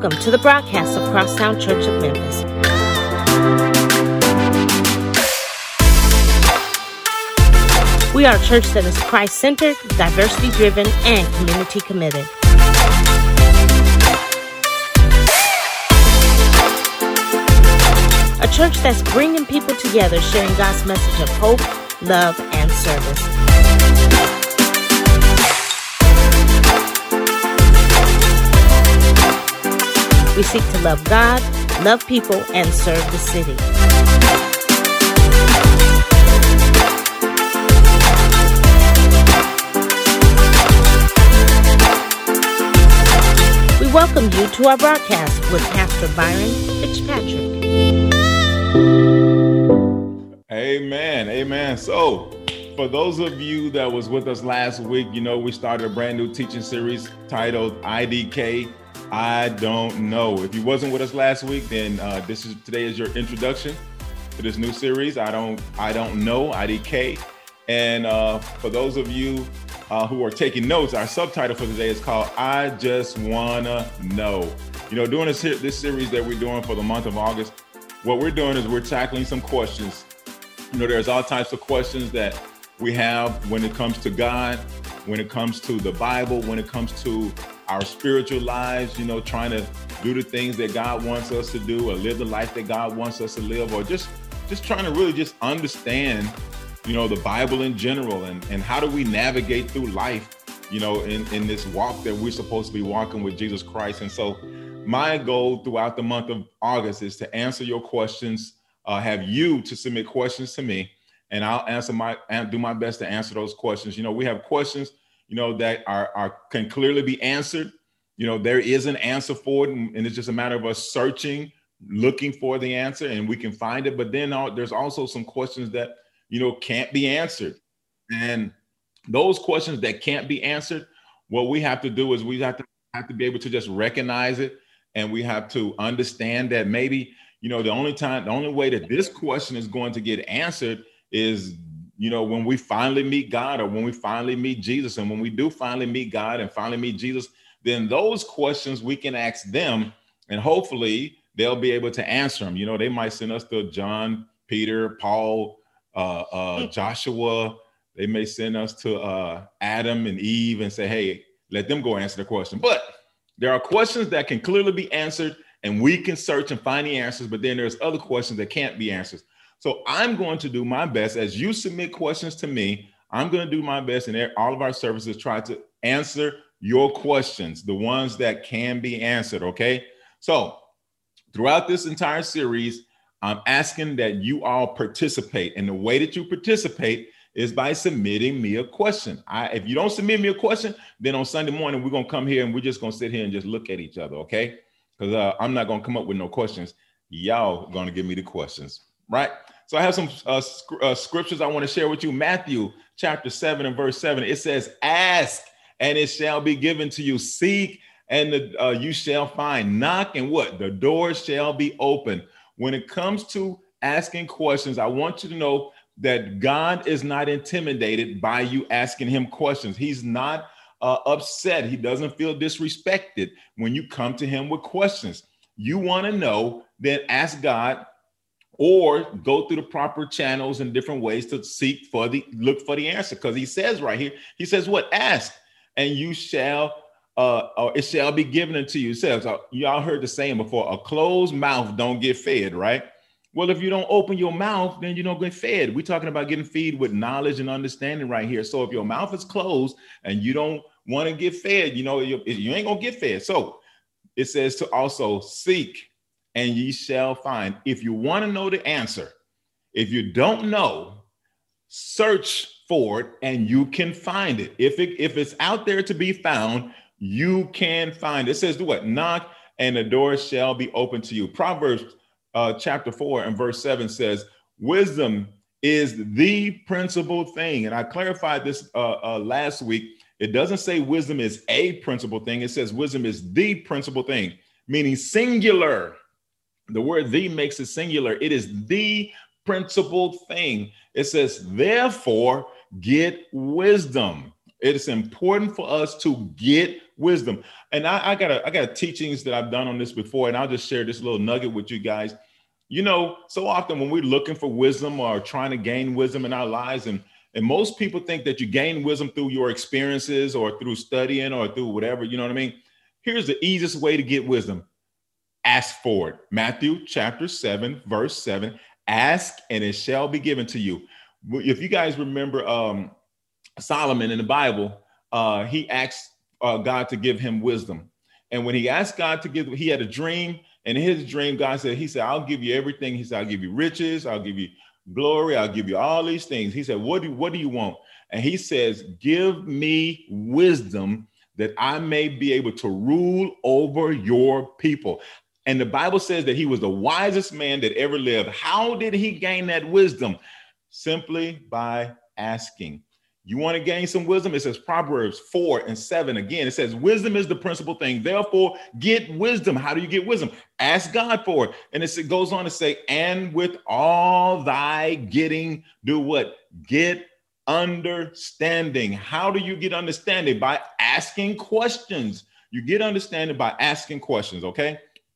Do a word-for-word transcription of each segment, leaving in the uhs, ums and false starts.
Welcome to the broadcast of Crosstown Church of Memphis. We are a church that is Christ-centered, diversity-driven, and community-committed. A church that's bringing people together, sharing God's message of hope, love, and service. We seek to love God, love people, and serve the city. We welcome you to our broadcast with Pastor Byron Fitzpatrick. Amen. Amen. So, for those of you that was with us last week, you know, we started a brand new teaching series titled I D K. I don't know. If you wasn't with us last week, then uh, this is today is your introduction to this new series. I don't, I don't know, I D K. And uh, for those of you uh, who are taking notes, our subtitle for today is called I Just Wanna Know. You know, doing this this series that we're doing for the month of August, what we're doing is we're tackling some questions. You know, there's all types of questions that we have when it comes to God, when it comes to the Bible, when it comes to our spiritual lives, you know, trying to do the things that God wants us to do or live the life that God wants us to live, or just just trying to really just understand, you know, the Bible in general, and, and how do we navigate through life, you know, in, in this walk that we're supposed to be walking with Jesus Christ. And so my goal throughout the month of August is to answer your questions, uh, have you to submit questions to me, and I'll answer my and do my best to answer those questions. You know, we have questions, you know, that are, are can clearly be answered. You know, there is an answer for it, and, and it's just a matter of us searching, looking for the answer, and we can find it. But then uh, there's also some questions that, you know, can't be answered. And those questions that can't be answered, what we have to do is we have to have to be able to just recognize it, and we have to understand that maybe, you know, the only time, the only way that this question is going to get answered is, you know, when we finally meet God, or when we finally meet Jesus. And when we do finally meet God and finally meet Jesus, then those questions we can ask them, and hopefully they'll be able to answer them. You know, they might send us to John, Peter, Paul, uh, uh, Joshua. They may send us to uh, Adam and Eve and say, hey, let them go answer the question. But there are questions that can clearly be answered, and we can search and find the answers. But then there's other questions that can't be answered. So I'm going to do my best as you submit questions to me. I'm going to do my best in all of our services, try to answer your questions, the ones that can be answered. Okay. So throughout this entire series, I'm asking that you all participate. And the way that you participate is by submitting me a question. I, if you don't submit me a question, then on Sunday morning, we're going to come here and we're just going to sit here and just look at each other. Okay. Because uh, I'm not going to come up with no questions. Y'all going to give me the questions. Right. So I have some uh, sc- uh, scriptures I want to share with you. Matthew chapter seven and verse seven. It says, ask and it shall be given to you. Seek and the, uh, you shall find. Knock and what? The door shall be open. When it comes to asking questions, I want you to know that God is not intimidated by you asking him questions. He's not uh, upset. He doesn't feel disrespected when you come to him with questions. You want to know, then ask God, or go through the proper channels and different ways to seek for the look for the answer. Because he says right here, he says, what? Ask and you shall, uh, or it shall be given unto you. It says, uh, y'all heard the saying before, a closed mouth don't get fed, right? Well, if you don't open your mouth, then you don't get fed. We're talking about getting fed with knowledge and understanding right here. So if your mouth is closed and you don't want to get fed, you know, you, you ain't gonna get fed. So it says to also seek and ye shall find. If you want to know the answer, if you don't know, search for it and you can find it. If it if it's out there to be found, you can find it. It says do what? Knock and the door shall be open to you. Proverbs uh, chapter four and verse seven says, wisdom is the principal thing. And I clarified this uh, uh, last week. It doesn't say wisdom is a principal thing. It says wisdom is the principal thing, meaning singular. The word the makes it singular. It is the principal thing. It says, therefore, get wisdom. It's important for us to get wisdom. And I, I got a, I got teachings that I've done on this before, and I'll just share this little nugget with you guys. You know, so often when we're looking for wisdom or trying to gain wisdom in our lives, and, and most people think that you gain wisdom through your experiences or through studying or through whatever, you know what I mean? Here's the easiest way to get wisdom. Ask for it. Matthew chapter seven, verse seven, ask and it shall be given to you. If you guys remember um, Solomon in the Bible, uh, he asked uh, God to give him wisdom. And when he asked God to give, he had a dream. And in his dream, God said, he said, I'll give you everything. He said, I'll give you riches. I'll give you glory. I'll give you all these things. He said, what do, what do you want? And he says, give me wisdom that I may be able to rule over your people. And the Bible says that he was the wisest man that ever lived. How did he gain that wisdom? Simply by asking. You want to gain some wisdom? It says Proverbs four and seven. Again, it says wisdom is the principal thing. Therefore, get wisdom. How do you get wisdom? Ask God for it. And it goes on to say, and with all thy getting, do what? Get understanding. How do you get understanding? By asking questions. You get understanding by asking questions, okay?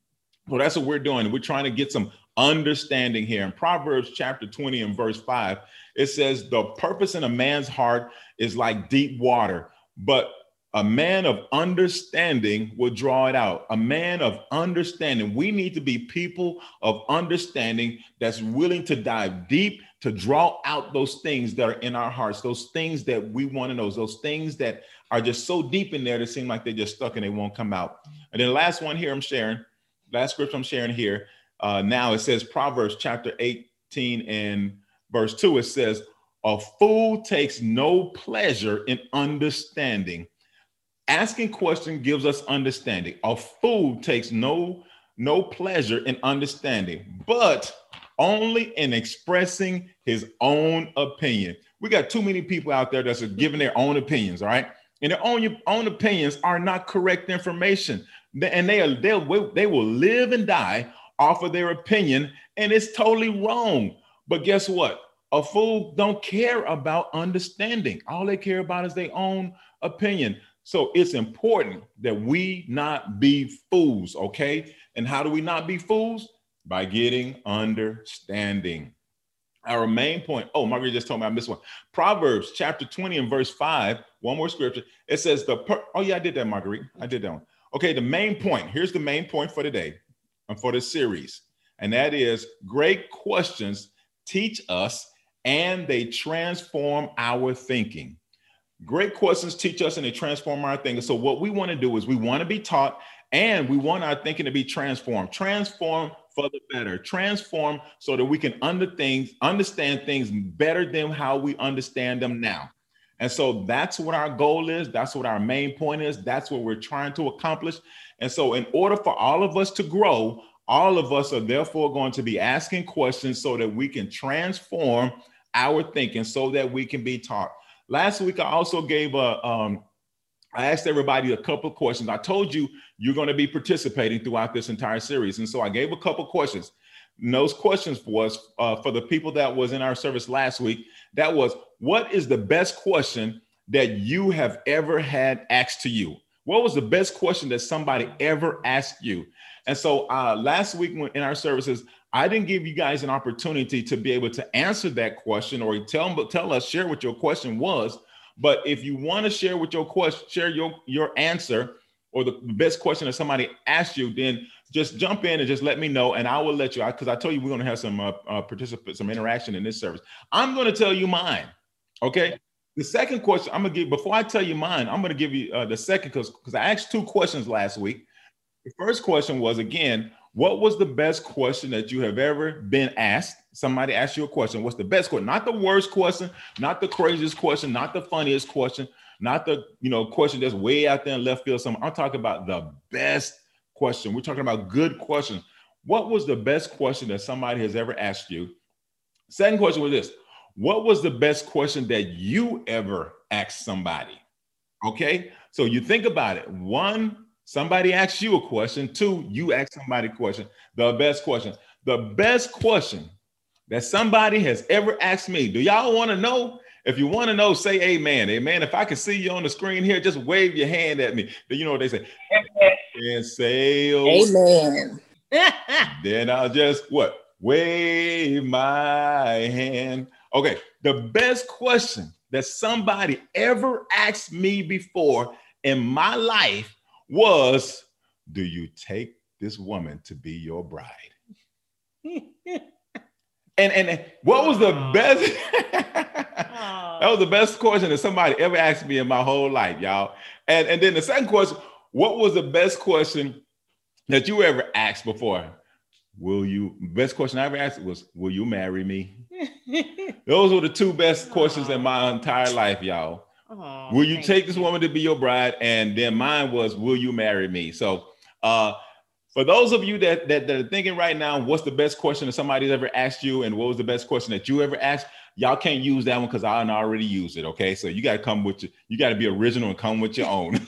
So that's what we're doing. We're trying to get some understanding here. In Proverbs chapter twenty and verse five, it says, the purpose in a man's heart is like deep water, but a man of understanding will draw it out. A man of understanding. We need to be people of understanding that's willing to dive deep, to draw out those things that are in our hearts, those things that we want to know, those things that are just so deep in there that seem like they're just stuck and they won't come out. And then the last one here I'm sharing, last scripture I'm sharing here, uh, now it says Proverbs chapter eighteen and verse two, it says, a fool takes no pleasure in understanding. Asking question gives us understanding. A fool takes no, no pleasure in understanding, but only in expressing his own opinion. We got too many people out there that's giving their own opinions, all right? And their own, own opinions are not correct information. And they, are, they'll, they will live and die off of their opinion, and it's totally wrong. But guess what? A fool don't care about understanding. All they care about is their own opinion. So it's important that we not be fools, okay? And how do we not be fools? By getting understanding. Our main point, oh, Margaret just told me I missed one. Proverbs chapter twenty and verse five, one more scripture. It says, the per oh yeah, I did that, Marguerite. I did that one. Okay, the main point, here's the main point for today and for this series. And that is, great questions teach us and they transform our thinking. Great questions teach us and they transform our thinking. So what we want to do is we want to be taught and we want our thinking to be transformed. Transform for the better. Transform so that we can under things, understand things better than how we understand them now. And so that's what our goal is. That's what our main point is. That's what we're trying to accomplish. And so in order for all of us to grow, all of us are therefore going to be asking questions so that we can transform our thinking so that we can be taught. Last week, I also gave a, um, I asked everybody a couple of questions. I told you you're going to be participating throughout this entire series. And so I gave a couple of questions. And those questions was uh, for the people that was in our service last week. That was, what is the best question that you have ever had asked to you? What was the best question that somebody ever asked you? And so uh, last week in our services, I didn't give you guys an opportunity to be able to answer that question or tell, tell us, share what your question was. But if you want to share with your question, share your, your answer or the best question that somebody asked you, then just jump in and just let me know. And I will let you out because I told you we're going to have some uh, uh, participants, some interaction in this service. I'm going to tell you mine. Okay. The second question I'm going to give, before I tell you mine, I'm going to give you uh, the second because because I asked two questions last week. The first question was, again, what was the best question that you have ever been asked? Somebody asked you a question. What's the best question? Not the worst question, not the craziest question, not the funniest question, not the, you know, question that's way out there in left field. Something. I'm talking about the best question. We're talking about good questions. What was the best question that somebody has ever asked you? Second question was this. What was the best question that you ever asked somebody? Okay. So you think about it. One, somebody asks you a question. Two, you ask somebody a question. The best question. The best question that somebody has ever asked me. Do y'all want to know? If you want to know, say amen. Amen. If I can see you on the screen here, just wave your hand at me. You know what they say? And say amen. Then I'll just what? Wave my hand. Okay. The best question that somebody ever asked me before in my life was, do you take this woman to be your bride? and and what was the best? That was the best question that somebody ever asked me in my whole life, y'all. And, and then the second question, what was the best question that you ever asked before? Will you, best question I ever asked was, will you marry me? Those were the two best questions in my entire life, y'all. Oh, will you take this woman to be your bride? And then mine was, will you marry me? So uh, for those of you that, that, that are thinking right now, what's the best question that somebody's ever asked you? And what was the best question that you ever asked? Y'all can't use that one because I already used it. Okay. So you got to come with your, you got to be original and come with your own.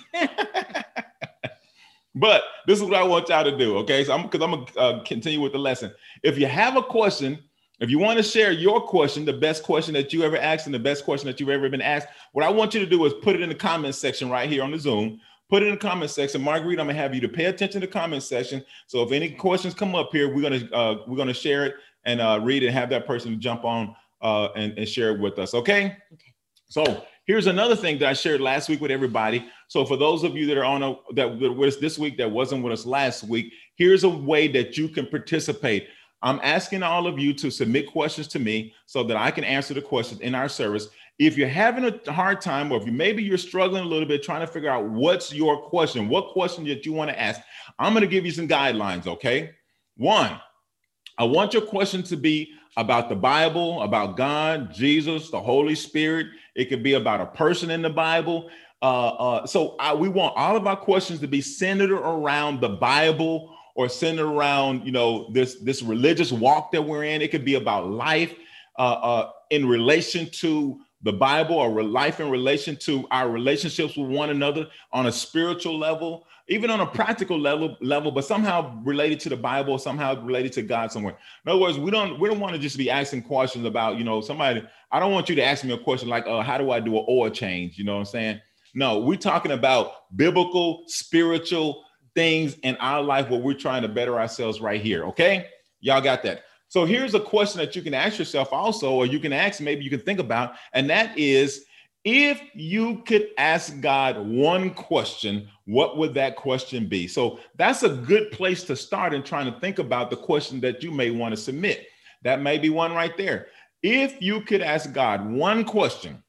But this is what I want y'all to do. Okay. So I'm because I'm going to uh, continue with the lesson. If you have a question, if you want to share your question, the best question that you ever asked and the best question that you've ever been asked, what I want you to do is put it in the comment section right here on the Zoom. Put it in the comment section. Marguerite, I'm going to have you to pay attention to the comment section. So if any questions come up here, we're going to uh, we're going to share it and uh, read it and have that person jump on uh, and, and share it with us. Okay. Okay. So here's another thing that I shared last week with everybody. So for those of you that are on a, that were with us this week that wasn't with us last week, here's a way that you can participate. I'm asking all of you to submit questions to me so that I can answer the questions in our service. If you're having a hard time, or if you maybe you're struggling a little bit trying to figure out what's your question, what question that you want to ask, I'm going to give you some guidelines. Okay. One, I want your question to be about the Bible, about God, Jesus, the Holy Spirit. It could be about a person in the Bible. Uh, uh, so I, we want all of our questions to be centered around the Bible or centered around, you know, this, this religious walk that we're in. It could be about life uh, uh, in relation to the Bible, or life in relation to our relationships with one another on a spiritual level, even on a practical level, level, but somehow related to the Bible, somehow related to God somewhere. In other words, we don't we don't want to just be asking questions about, you know, somebody. I don't want you to ask me a question like, uh, how do I do an oil change? You know what I'm saying? No, we're talking about biblical, spiritual things in our life where we're trying to better ourselves right here. Okay, y'all got that? So here's a question that you can ask yourself also, or you can ask, maybe you can think about, and that is, if you could ask God one question, what would that question be? So that's a good place to start in trying to think about the question that you may want to submit. That may be one right there. If you could ask God one question,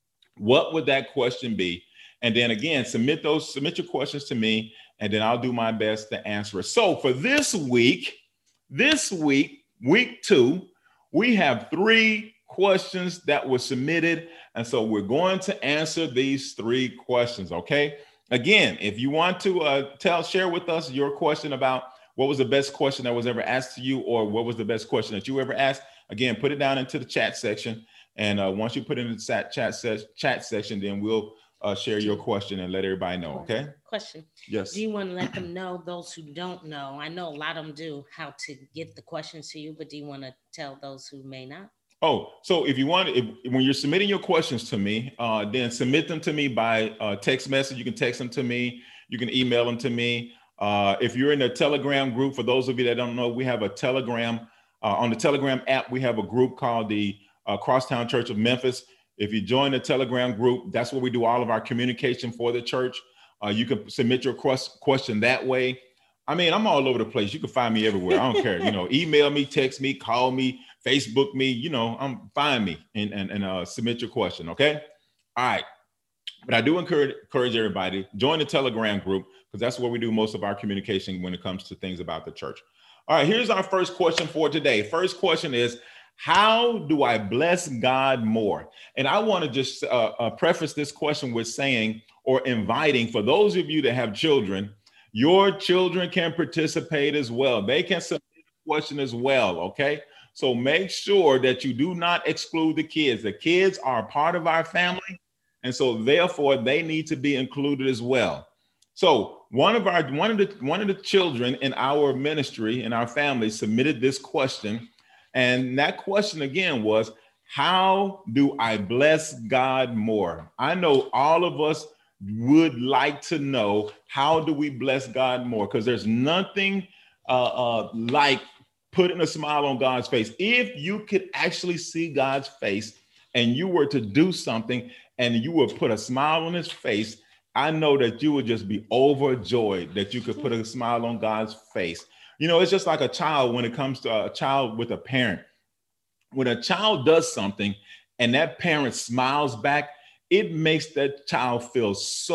what would that question be? And then again, submit those, submit your questions to me, and then I'll do my best to answer it. So for this week, this week, week two, we have three questions that were submitted. And so we're going to answer these three questions. Okay. Again, if you want to uh, tell, share with us your question about what was the best question that was ever asked to you, or what was the best question that you ever asked, again, put it down into the chat section. And uh, once you put it in the chat, chat, se- chat section, then we'll uh, share your question and let everybody know. Okay. Question. Yes. Do you want to let them know, those who don't know? I know a lot of them do, how to get the questions to you, but do you want to tell those who may not? Oh, so if you want, if, when you're submitting your questions to me, uh, then submit them to me by uh, text message. You can text them to me. You can email them to me. Uh, if you're in a Telegram group, for those of you that don't know, we have a Telegram. Uh, on the Telegram app, we have a group called the uh, Crosstown Church of Memphis. If you join the Telegram group, that's where we do all of our communication for the church. Uh, you can submit your question that way. I mean, I'm all over the place. You can find me everywhere. I don't care. You know, email me, text me, call me, Facebook me. You know, I'm find me and and, and uh, submit your question. Okay. All right. But I do encourage encourage everybody, join the Telegram group, because that's where we do most of our communication when it comes to things about the church. All right. Here's our first question for today. First question is, how do I bless God more? And I want to just uh, uh, preface this question with saying, or inviting, for those of you that have children, your children can participate as well. They can submit a question as well. Okay. So make sure that you do not exclude the kids. The kids are part of our family. And so therefore they need to be included as well. So one of our, one of the, one of the children in our ministry, in our family, submitted this question. And that question again was, How do I bless God more? I know all of us would like to know, how do we bless God more? Because there's nothing uh, uh, like putting a smile on God's face. If you could actually see God's face and you were to do something and you would put a smile on his face, I know that you would just be overjoyed that you could put a smile on God's face. You know, it's just like a child when it comes to a child with a parent. When a child does something and that parent smiles back, it makes that child feel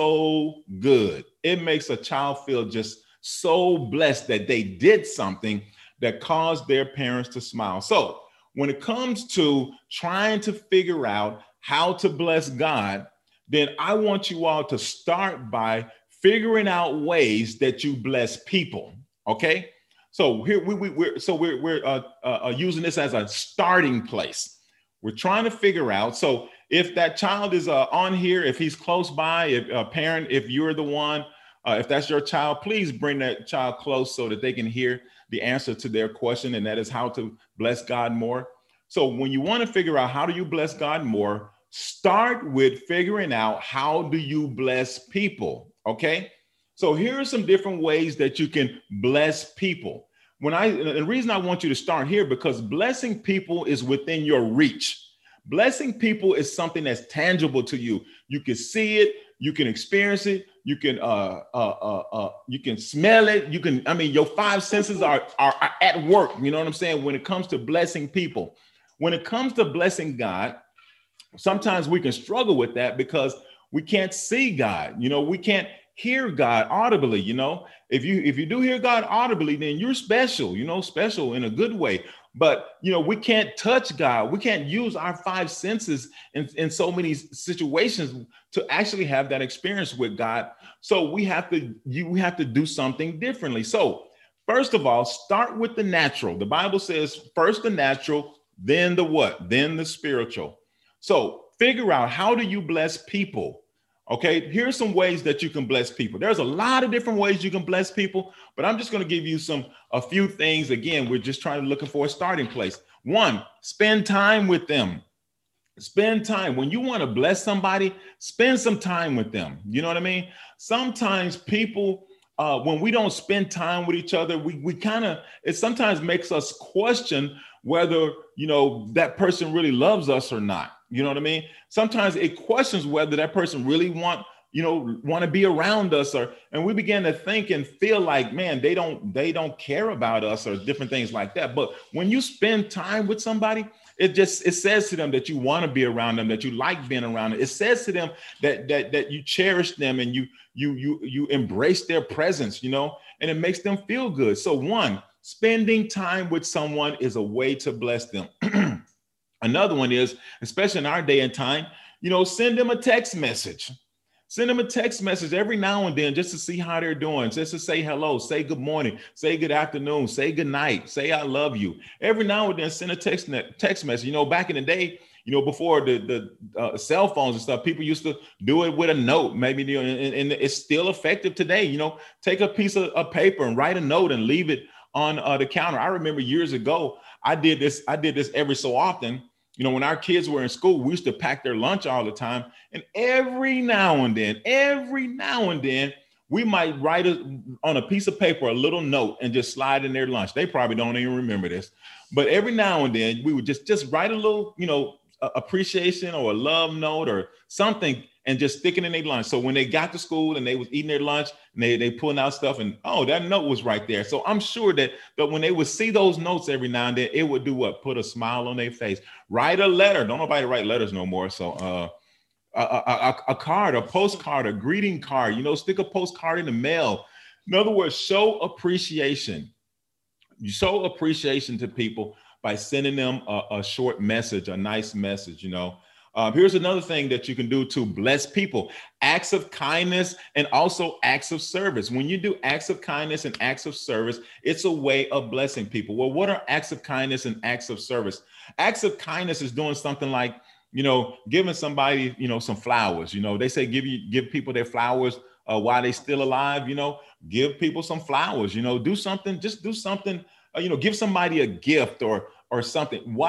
so good. It makes a child feel just so blessed that they did something that caused their parents to smile. So when it comes to trying to figure out how to bless God, then I want you all to start by figuring out ways that you bless people. Okay. So here we, we we're so we're we're uh, uh, using this as a starting place. We're trying to figure out. So if that child is uh, on here, if he's close by, if a uh, parent, if you're the one, uh, if that's your child, please bring that child close so that they can hear the answer to their question, and that is how to bless God more. So when you want to figure out how do you bless God more, start with figuring out how do you bless people. Okay. So here are some different ways that you can bless people. When I, the reason I want you to start here, because blessing people is within your reach. Blessing people is something that's tangible to you. You can see it, you can experience it, you can uh, uh, uh, uh, you can smell it. You can, I mean, your five senses are, are, are at work. You know what I'm saying? When it comes to blessing people, when it comes to blessing God, sometimes we can struggle with that because we can't see God. You know, we can't hear God audibly. You know, if you if you do hear God audibly, then you're special, you know, special in a good way. But, you know, we can't touch God. We can't use our five senses in, in so many situations to actually have that experience with God. So we have to you we have to do something differently. So first of all, start with the natural. The Bible says first the natural, then the what? Then the spiritual. So figure out, how do you bless people? Okay, here's some ways that you can bless people. There's a lot of different ways you can bless people, but I'm just going to give you some, a few things. Again, we're just trying to looking for a starting place. One, spend time with them. Spend time. When you want to bless somebody, spend some time with them. You know what I mean? Sometimes people, uh, when we don't spend time with each other, we, we kind of, it sometimes makes us question whether, you know, that person really loves us or not. You know what I mean? Sometimes it questions whether that person really want, you know, want to be around us, or, and we begin to think and feel like, man, they don't, they don't care about us, or different things like that. But when you spend time with somebody, it just, it says to them that you want to be around them, that you like being around them. It says to them that, that, that you cherish them and you, you, you, you embrace their presence, you know, and it makes them feel good. So one, spending time with someone is a way to bless them. Another one is, especially in our day and time, you know, send them a text message. Send them a text message every now and then just to see how they're doing, just to say hello, say good morning, say good afternoon, say good night, say I love you. Every now and then send a text text message. You know, back in the day, you know, before the, the uh, cell phones and stuff, people used to do it with a note, maybe, you know, and, and it's still effective today. You know, take a piece of, of paper and write a note and leave it on uh, the counter. I remember years ago, I did this, I did this every so often. You know, when our kids were in school, we used to pack their lunch all the time. And every now and then, every now and then, we might write a, on a piece of paper, a little note and just slide in their lunch. They probably don't even remember this. But every now and then, we would just, just write a little, you know, appreciation or a love note or something and just stick it in their lunch. So when they got to school and they was eating their lunch and they, they pulling out stuff and, oh, that note was right there. So I'm sure that, that when they would see those notes every now and then, it would do what? Put a smile on their face. Write a letter. Don't nobody write letters no more. So uh, a, a, a card, a postcard, a greeting card, you know, stick a postcard in the mail. In other words, show appreciation. You show appreciation to people by sending them a, a short message, a nice message, you know. Um, here's another thing that you can do to bless people: acts of kindness and also acts of service. When you do acts of kindness and acts of service, it's a way of blessing people. Well, what are acts of kindness and acts of service? Acts of kindness is doing something like, you know, giving somebody, you know, some flowers. You know, they say give you give people their flowers uh, while they're still alive. You know, give people some flowers. You know, do something. Just do something. Uh, you know, give somebody a gift or or something. Why?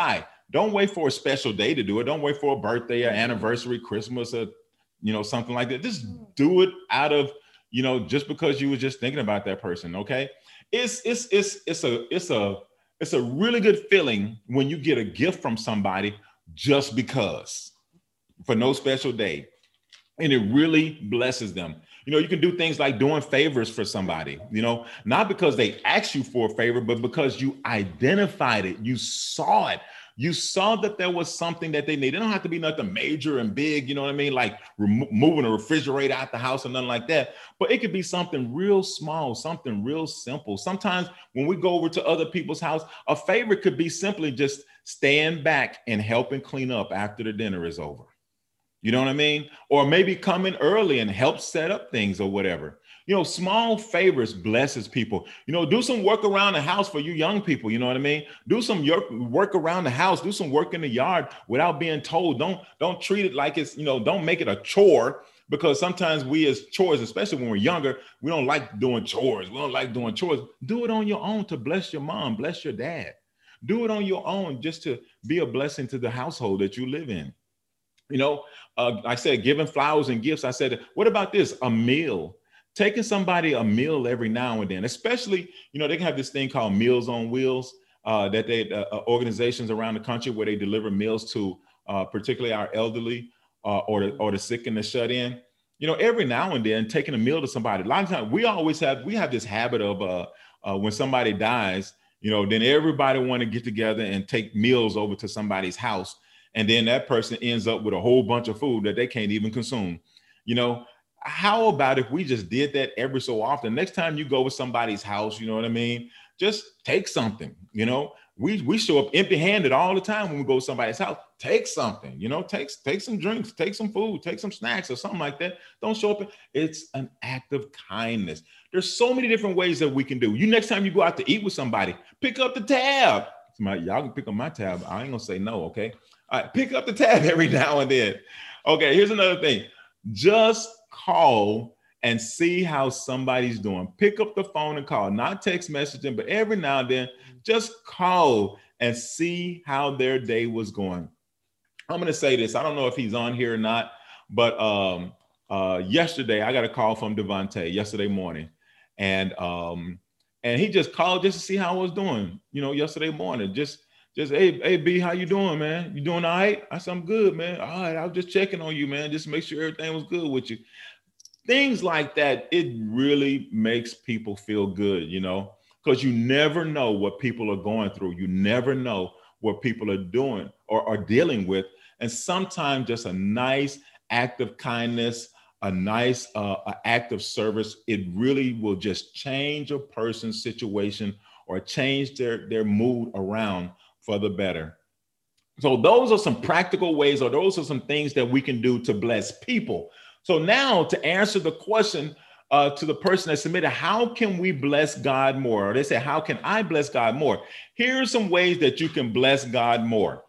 Don't wait for a special day to do it. Don't wait for a birthday or anniversary, Christmas, or, you know, something like that. Just do it out of, you know, just because you were just thinking about that person. Okay. It's, it's, it's, it's a, it's a, it's a really good feeling when you get a gift from somebody just because, for no special day. And it really blesses them. You know, you can do things like doing favors for somebody, you know, not because they asked you for a favor, but because you identified it. You saw it. You saw that there was something that they need. It don't have to be nothing major and big, you know what I mean? Like remo- moving a refrigerator out the house or nothing like that. But it could be something real small, something real simple. Sometimes when we go over to other people's house, a favor could be simply just staying back and helping clean up after the dinner is over. You know what I mean? Or maybe come in early and help set up things or whatever. You know, small favors blesses people. You know, do some work around the house for you young people. You know what I mean? Do some work around the house. Do some work in the yard without being told. Don't don't treat it like it's, you know, don't make it a chore, because sometimes we as chores, especially when we're younger, we don't like doing chores. We don't like doing chores. Do it on your own to bless your mom, bless your dad. Do it on your own just to be a blessing to the household that you live in. You know, uh, I said, giving flowers and gifts. I said, what about this? A meal, taking somebody a meal every now and then, especially, you know, they can have this thing called Meals on Wheels, uh, that they, uh, organizations around the country where they deliver meals to uh, particularly our elderly uh, or, the, or the sick and the shut in. You know, every now and then taking a meal to somebody. A lot of times we always have, we have this habit of uh, uh, when somebody dies, you know, then everybody want to get together and take meals over to somebody's house. And then that person ends up with a whole bunch of food that they can't even consume. You know, how about if we just did that every so often? Next time you go with somebody's house, you know what I mean? Just take something, you know, we, we show up empty handed all the time when we go to somebody's house. Take something, you know, take, take some drinks, take some food, take some snacks or something like that. Don't show up. It's an act of kindness. There's so many different ways that we can do. You, next time you go out to eat with somebody, pick up the tab. Somebody, y'all can pick up my tab. I ain't gonna say no. Okay. All right, pick up the tab every now and then. Okay, here's another thing. Just call and see how somebody's doing. Pick up the phone and call, not text messaging, but every now and then, just call and see how their day was going. I'm going to say this. I don't know if he's on here or not, but um, uh, yesterday I got a call from Devontae yesterday morning, and um, and he just called just to see how I was doing, you know, yesterday morning. Just Just, hey, hey, B, how you doing, man? You doing all right? I said, I'm good, man. All right, I was just checking on you, man, just to make sure everything was good with you. Things like that, it really makes people feel good, you know, because you never know what people are going through. You never know what people are doing or are dealing with. And sometimes just a nice act of kindness, a nice uh, act of service, it really will just change a person's situation or change their, their mood around for the better. So those are some practical ways, or those are some things that we can do to bless people. So now to answer the question uh, to the person that submitted, how can we bless God more? Or they say, how can I bless God more? Here are some ways that you can bless God more.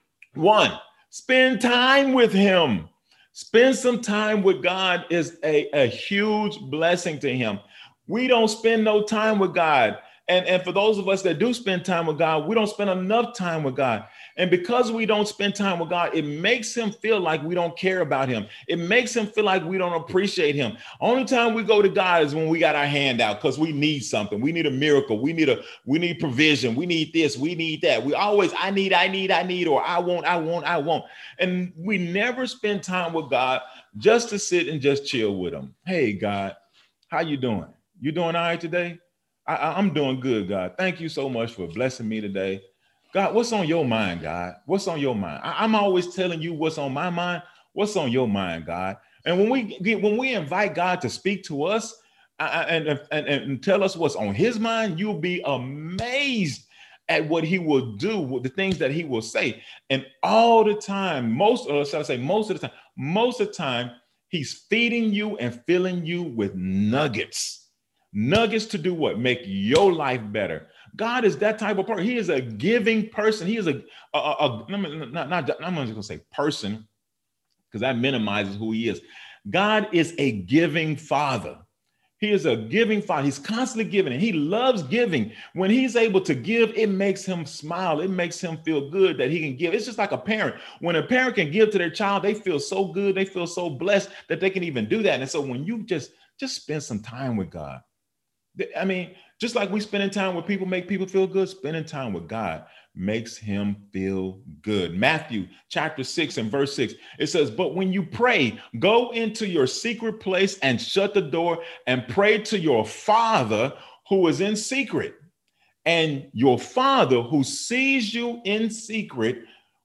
One, spend time with him. Spend some time with God is a, a huge blessing to him. We don't spend no time with God. And, and for those of us that do spend time with God, we don't spend enough time with God. And because we don't spend time with God, it makes him feel like we don't care about him. It makes him feel like we don't appreciate him. Only time we go to God is when we got our hand out because we need something. We need a miracle. We need a we need provision. We need this. We need that. We always, I need, I need, I need, or I want, I want, I want. And we never spend time with God just to sit and just chill with him. Hey, God, how you doing? You doing all right today? I, I'm doing good, God. Thank you so much for blessing me today. God, what's on your mind, God? What's on your mind? I, I'm always telling you what's on my mind. What's on your mind, God? And when we get, when we invite God to speak to us uh, and, and, and tell us what's on his mind, you'll be amazed at what he will do, with the things that he will say. And all the time, most, or shall I say most of the time, most of the time, he's feeding you and filling you with nuggets. Nuggets to do what? Make your life better. God is that type of person. He is a giving person. He is a, a, a, a not, not, I'm not going to say person because that minimizes who he is. God is a giving father. He is a giving father. He's constantly giving, and he loves giving. When he's able to give, it makes him smile. It makes him feel good that he can give. It's just like a parent. When a parent can give to their child, they feel so good. They feel so blessed that they can even do that. And so when you just, just spend some time with God, I mean, just like we spending time with people make people feel good, spending time with God makes him feel good. Matthew chapter six and verse six, it says, but when you pray, go into your secret place and shut the door and pray to your Father who is in secret. And your Father who sees you in secret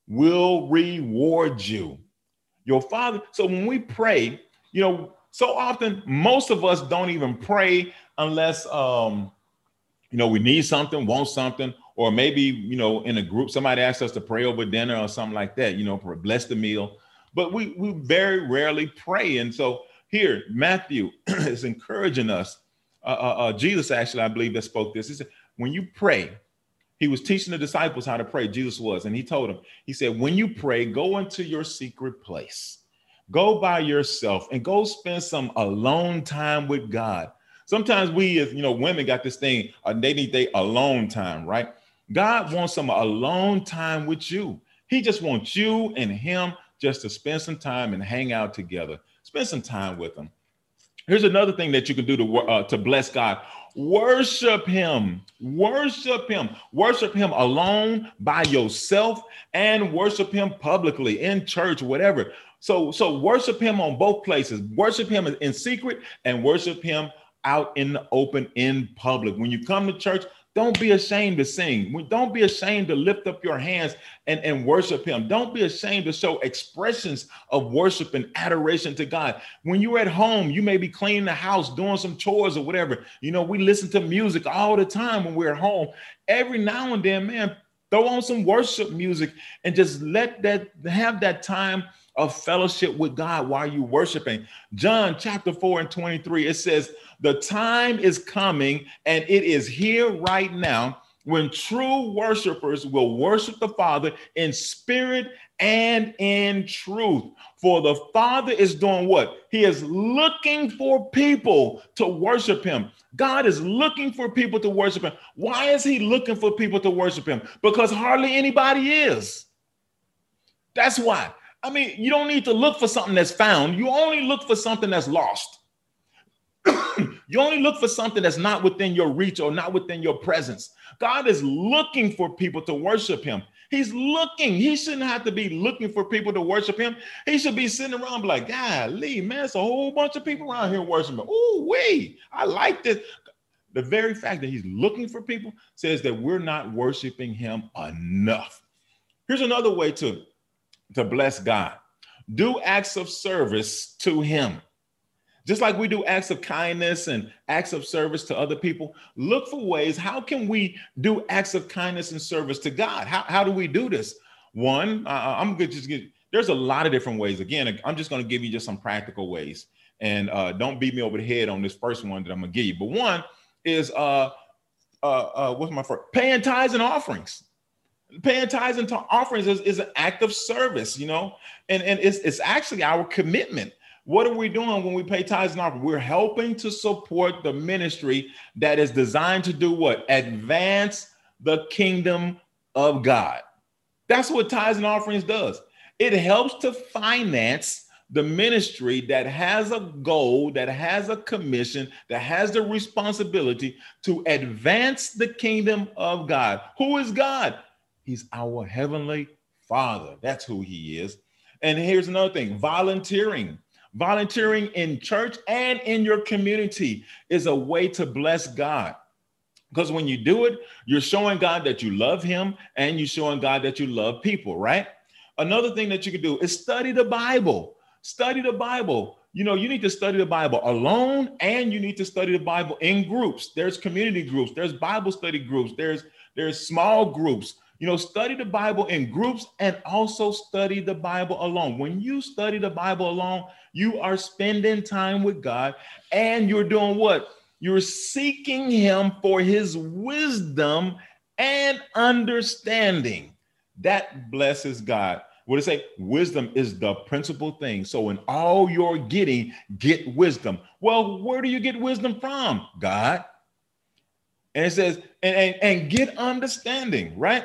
will reward you. Your Father. So when we pray, you know, so often most of us don't even pray unless, um, you know, we need something, want something, or maybe, you know, in a group, somebody asks us to pray over dinner or something like that, you know, bless the meal. But we, we very rarely pray. And so here, Matthew is encouraging us. Uh, uh, uh, Jesus, actually, I believe that spoke this. He said, when you pray, he was teaching the disciples how to pray. Jesus was. And he told them, he said, when you pray, go into your secret place. Go by yourself and go spend some alone time with God. Sometimes we, as you know, women got this thing, uh, they need their alone time, right? God wants some alone time with you. He just wants you and him just to spend some time and hang out together. Spend some time with him. Here's another thing that you can do to, uh, to bless God. Worship him. Worship him. Worship him alone by yourself and worship him publicly in church, whatever. So, so worship him on both places. Worship him in secret and worship him out in the open, in public. When you come to church, don't be ashamed to sing. Don't be ashamed to lift up your hands and, and worship him. Don't be ashamed to show expressions of worship and adoration to God. When you're at home, you may be cleaning the house, doing some chores or whatever. You know, we listen to music all the time when we're at home. Every now and then, man, throw on some worship music and just let that, have that time of fellowship with God while you're worshiping. John chapter four and twenty-three, it says, the time is coming and it is here right now when true worshipers will worship the Father in spirit and in truth. For the Father is doing what? He is looking for people to worship him. God is looking for people to worship him. Why is he looking for people to worship him? Because hardly anybody is. That's why. I mean, you don't need to look for something that's found. You only look for something that's lost. You only look for something that's not within your reach or not within your presence. God is looking for people to worship him. He's looking. He shouldn't have to be looking for people to worship him. He should be sitting around like, golly, man, it's a whole bunch of people around here worshiping. Ooh, wait, I like this. The very fact that he's looking for people says that we're not worshiping him enough. Here's another way to, to bless God. Do acts of service to him. Just like we do acts of kindness and acts of service to other people, look for ways, how can we do acts of kindness and service to God? How, how do we do this? One, uh, I'm going to just get, there's a lot of different ways. Again, I'm just going to give you just some practical ways. And uh, don't beat me over the head on this first one that I'm going to give you. But one is, uh, uh, uh, what's my first? Paying tithes and offerings. Paying tithes and offerings is, is an act of service, you know, and, and it's, it's actually our commitment. What are we doing when we pay tithes and offerings? We're helping to support the ministry that is designed to do what? Advance the kingdom of God. That's what tithes and offerings does. It helps to finance the ministry that has a goal, that has a commission, that has the responsibility to advance the kingdom of God. Who is God? He's our heavenly Father. That's who he is. And here's another thing, volunteering. Volunteering in church and in your community is a way to bless God. Because when you do it, you're showing God that you love him and you're showing God that you love people, right? Another thing that you can do is study the Bible. Study the Bible. You know, you need to study the Bible alone and you need to study the Bible in groups. There's community groups. There's Bible study groups. There's, there's small groups. You know, study the Bible in groups and also study the Bible alone. When you study the Bible alone, you are spending time with God and you're doing what? You're seeking him for his wisdom and understanding. That blesses God. What does it say? Wisdom is the principal thing. So in all you're getting, get wisdom. Well, where do you get wisdom from? God. And it says, and, and, and get understanding, right?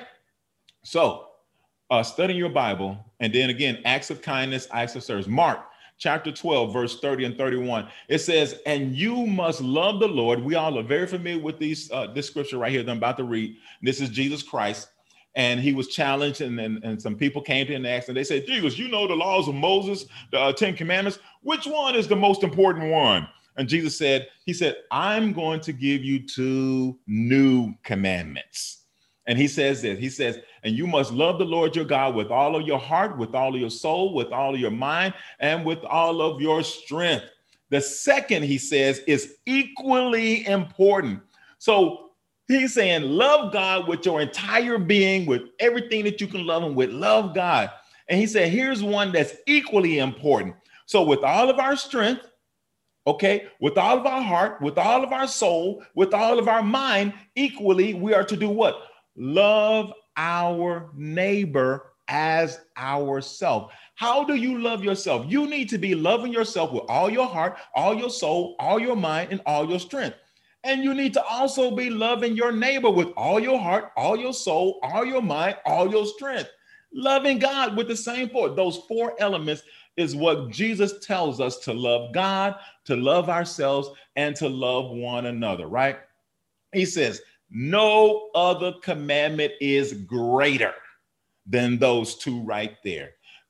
So uh, studying your Bible, and then again, acts of kindness, acts of service. Mark chapter twelve, verse thirty and thirty-one. It says, and you must love the Lord. We all are very familiar with these, uh, this scripture right here that I'm about to read. This is Jesus Christ. And he was challenged, and, and, and some people came to him and asked, and they said, Jesus, you know the laws of Moses, the uh, Ten Commandments. Which one is the most important one? And Jesus said, he said, I'm going to give you two new commandments. And he says this, he says, and you must love the Lord your God with all of your heart, with all of your soul, with all of your mind, and with all of your strength. The second, he says, is equally important. So he's saying, love God with your entire being, with everything that you can love him with. Love God. And he said, here's one that's equally important. So with all of our strength, okay, with all of our heart, with all of our soul, with all of our mind, equally, we are to do what? Love our neighbor as ourselves. How do you love yourself? You need to be loving yourself with all your heart, all your soul, all your mind, and all your strength. And you need to also be loving your neighbor with all your heart, all your soul, all your mind, all your strength. Loving God with the same four. Those four elements is what Jesus tells us to love God, to love ourselves, and to love one another, right? He says, no other commandment is greater than those two right there.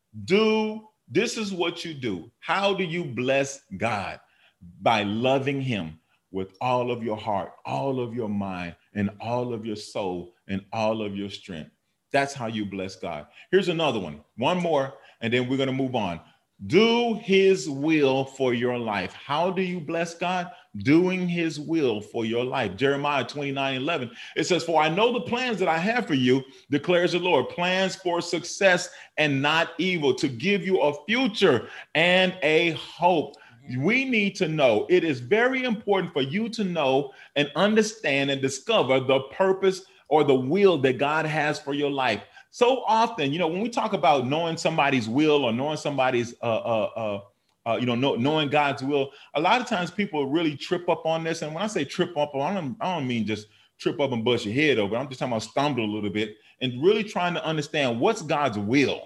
Do, this is what you do. How do you bless God? By loving him with all of your heart, all of your mind, and all of your soul, and all of your strength. That's how you bless God. Here's another one, one more, and then we're going to move on. Do his will for your life. How do you bless God? Doing his will for your life. Jeremiah twenty-nine eleven. It says, for I know the plans that I have for you, declares the Lord, plans for success and not evil, to give you a future and a hope. We need to know, it is very important for you to know and understand and discover the purpose or the will that God has for your life. So often, you know, when we talk about knowing somebody's will or knowing somebody's, uh, uh, uh, uh, you know, know, knowing God's will, a lot of times people really trip up on this. And when I say trip up, I don't, I don't mean just trip up and bust your head over. I'm just talking about stumble a little bit and really trying to understand what's God's will.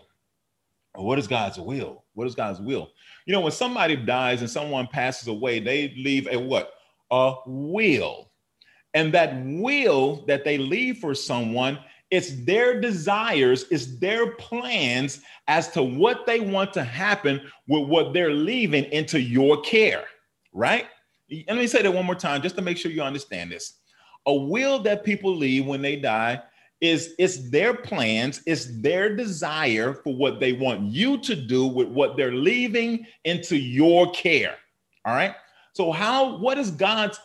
Or what is God's will? What is God's will? You know, when somebody dies and someone passes away, they leave a what? A will. And that will that they leave for someone, it's their desires, it's their plans as to what they want to happen with what they're leaving into your care, right? And let me say that one more time, just to make sure you understand this. A will that people leave when they die is it's their plans, it's their desire for what they want you to do with what they're leaving into your care, all right? So how, what is God's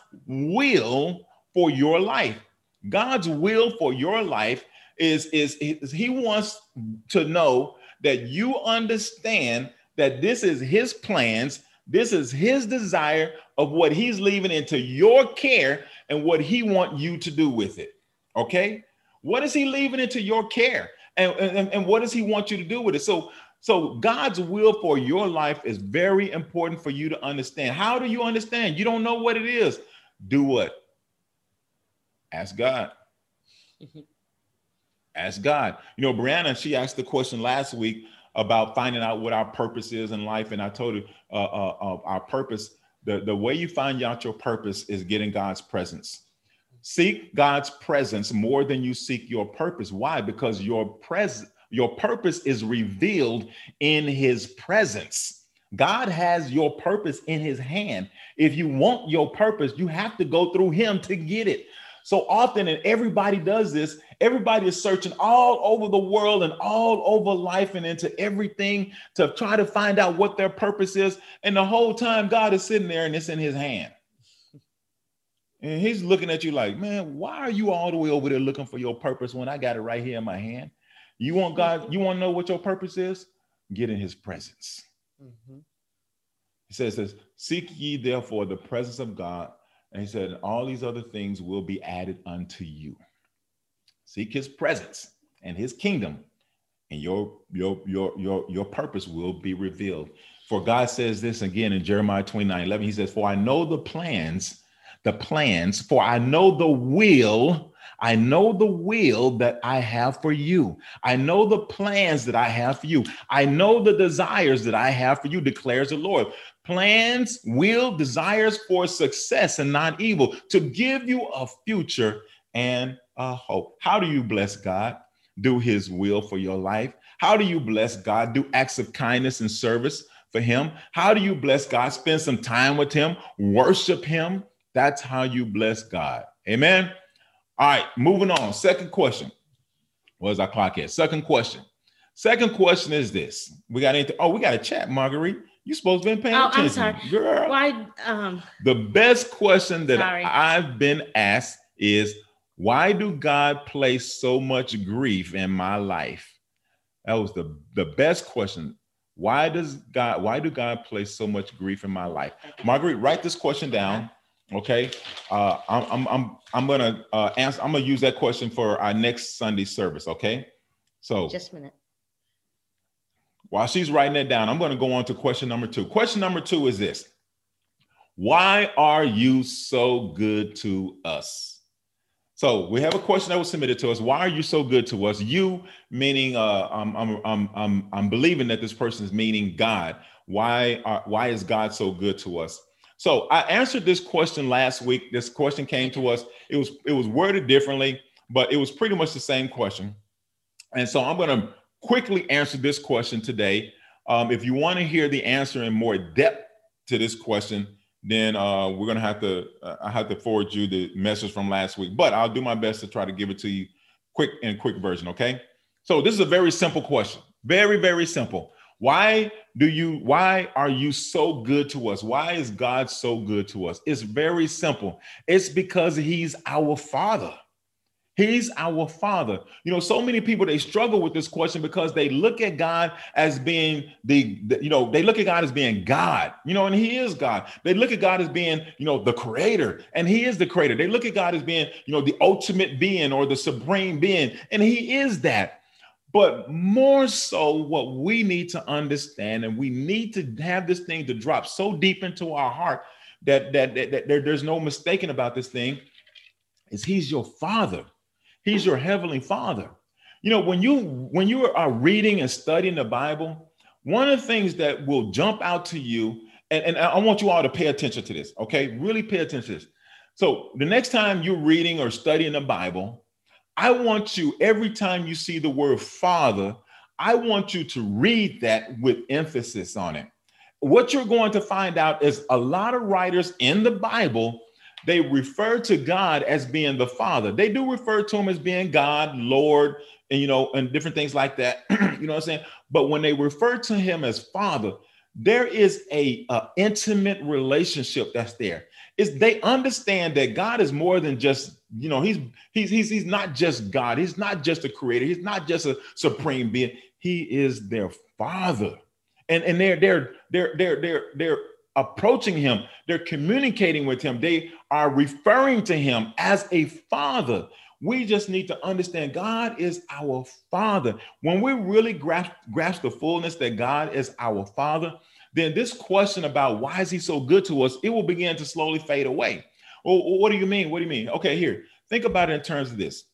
will for your life? God's will for your life is, is, is he wants to know that you understand that this is his plans, this is his desire of what he's leaving into your care and what he wants you to do with it, okay? What is he leaving into your care? And, and, and what does he want you to do with it? So, so God's will for your life is very important for you to understand. How do you understand? You don't know what it is. Do what? Ask God. Ask God. You know, Brianna, she asked the question last week about finding out what our purpose is in life. And I told her uh, uh, uh, our purpose, the, the way you find out your purpose is getting God's presence. Seek God's presence more than you seek your purpose. Why? Because your pres- your purpose is revealed in his presence. God has your purpose in his hand. If you want your purpose, you have to go through him to get it. So often, and everybody does this, everybody is searching all over the world and all over life and into everything to try to find out what their purpose is. And the whole time God is sitting there and it's in his hand. And he's looking at you like, man, why are you all the way over there looking for your purpose when I got it right here in my hand? You want God, you want to know what your purpose is? Get in his presence. Mm-hmm. He says this, seek ye therefore the presence of God. And he said, all these other things will be added unto you. Seek his presence and his kingdom and your, your, your, your, your purpose will be revealed. For God says this again in Jeremiah twenty-nine eleven. He says, for I know the plans, the plans, for I know the will, I know the will that I have for you. I know the plans that I have for you. I know the desires that I have for you, declares the Lord. Plans, will, desires for success and not evil, to give you a future and a hope. How do you bless God? Do his will for your life. How do you bless God? Do acts of kindness and service for him. How do you bless God? Spend some time with him, worship him. That's how you bless God. Amen. All right, moving on. Second question. Where's our clock at? Second question. Second question is this. We got anything? Oh, we got a chat, Marguerite. You supposed to be paying oh, attention. I'm sorry. Girl. Why? Um, the best question that sorry. I've been asked is, why do God place so much grief in my life? That was the, the best question. Why does God, why do God place so much grief in my life? Marguerite, write this question down. Okay. Uh, I'm, I'm, I'm, I'm going to uh, answer. I'm going to use that question for our next Sunday service. Okay. So just a minute. While she's writing it down, I'm going to go on to question number two. Question number two is this. Why are you so good to us? So we have a question that was submitted to us. Why are you so good to us? You meaning, uh, I'm, I'm, I'm, I'm, I'm believing that this person is meaning God. Why, are, why is God so good to us? So I answered this question last week. This question came to us. It was, it was worded differently, but it was pretty much the same question. And so I'm going to quickly answer this question today. Um, if you want to hear the answer in more depth to this question, then uh, we're going to have to, uh, I have to forward you the message from last week, but I'll do my best to try to give it to you quick and quick version. Okay. So this is a very simple question. Very, very simple. Why do you, why are you so good to us? Why is God so good to us? It's very simple. It's because he's our Father. He's our Father. You know, so many people, they struggle with this question because they look at God as being the, the, you know, they look at God as being God, you know, and he is God. They look at God as being, you know, the creator, and he is the creator. They look at God as being, you know, the ultimate being or the supreme being, and he is that. But more so, what we need to understand, and we need to have this thing to drop so deep into our heart that, that, that, that there, there's no mistaking about this thing, is he's your Father. He's your heavenly Father. You know, when you when you are reading and studying the Bible, one of the things that will jump out to you, and, and I want you all to pay attention to this, okay? Really pay attention to this. So the next time you're reading or studying the Bible, I want you, every time you see the word Father, I want you to read that with emphasis on it. What you're going to find out is a lot of writers in the Bible, they refer to God as being the Father. They do refer to him as being God, Lord, and, you know, and different things like that. You know what I'm saying? But when they refer to him as Father, there is a, a intimate relationship that's there. It's, they understand that God is more than just, you know, he's, he's, he's, he's not just God. He's not just a creator. He's not just a supreme being. He is their Father. And, and they're, they're, they're, they're, they're, they're, approaching him, they're communicating with him, they are referring to him as a Father. We just need to understand God is our Father. When we really grasp, grasp the fullness that God is our Father, then this question about why is he so good to us, it will begin to slowly fade away. Well, what do you mean? What do you mean? Okay, here, think about it in terms of this.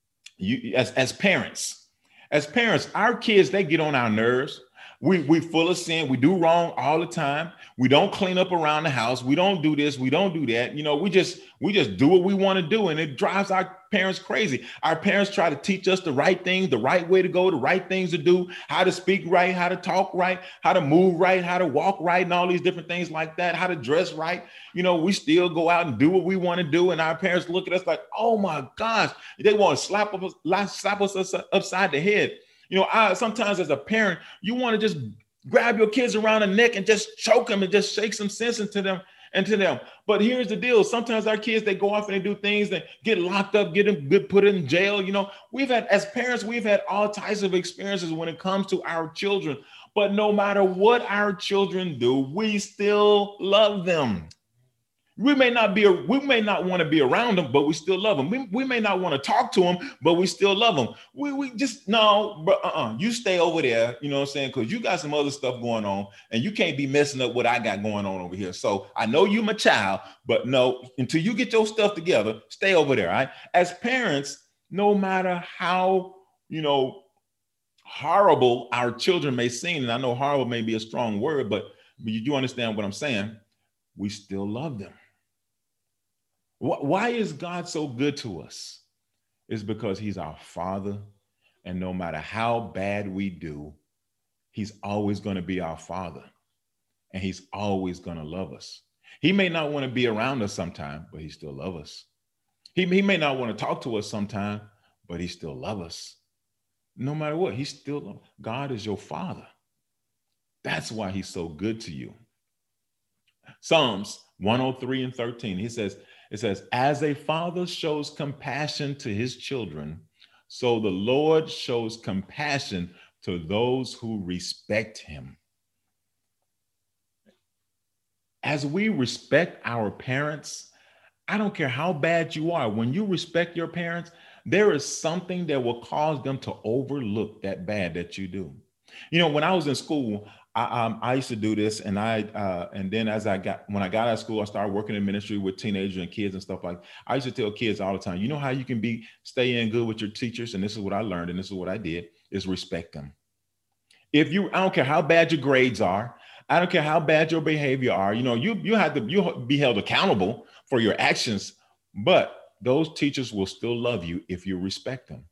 You, as, as parents, as parents, our kids, they get on our nerves. We we full of sin. We do wrong all the time. We don't clean up around the house. We don't do this. We don't do that. You know, we just we just do what we want to do. And it drives our parents crazy. Our parents try to teach us the right things, the right way to go, the right things to do, how to speak right, how to talk right, how to move right, how to walk right, and all these different things like that, how to dress right. You know, we still go out and do what we want to do. And our parents look at us like, oh my gosh, they want to slap us, slap us upside the head. You know, I sometimes as a parent, you want to just grab your kids around the neck and just choke them and just shake some sense into them into them. But here's the deal. Sometimes our kids, they go off and they do things that get locked up, get them get put in jail. You know, we've had, as parents, we've had all types of experiences when it comes to our children. But no matter what our children do, we still love them. We may not be, we may not want to be around them, but we still love them. We, we may not want to talk to them, but we still love them. We, we just, no, but uh-uh, you stay over there, you know what I'm saying? Because you got some other stuff going on and you can't be messing up what I got going on over here. So I know you my child, but no, until you get your stuff together, stay over there, all right? As parents, no matter how, you know, horrible our children may seem, and I know horrible may be a strong word, but, but you do understand what I'm saying, we still love them. Why is God so good to us? It's because he's our Father. And no matter how bad we do, he's always going to be our Father. And he's always going to love us. He may not want to be around us sometime, but he still loves us. He, he may not want to talk to us sometime, but he still loves us. No matter what, he still, God is your Father. That's why he's so good to you. Psalms one oh three and thirteen, he says, It says, as a father shows compassion to his children, so the Lord shows compassion to those who respect him. As we respect our parents, I don't care how bad you are. When you respect your parents, there is something that will cause them to overlook that bad that you do. You know, when I was in school, I, um, I used to do this, and I uh, and then as I got when I got out of school, I started working in ministry with teenagers and kids and stuff like. I used to tell kids all the time, you know how you can be stay in good with your teachers, and this is what I learned, and this is what I did, is respect them. If you, I don't care how bad your grades are, I don't care how bad your behavior are, you know, you you have to you be held accountable for your actions, but those teachers will still love you if you respect them.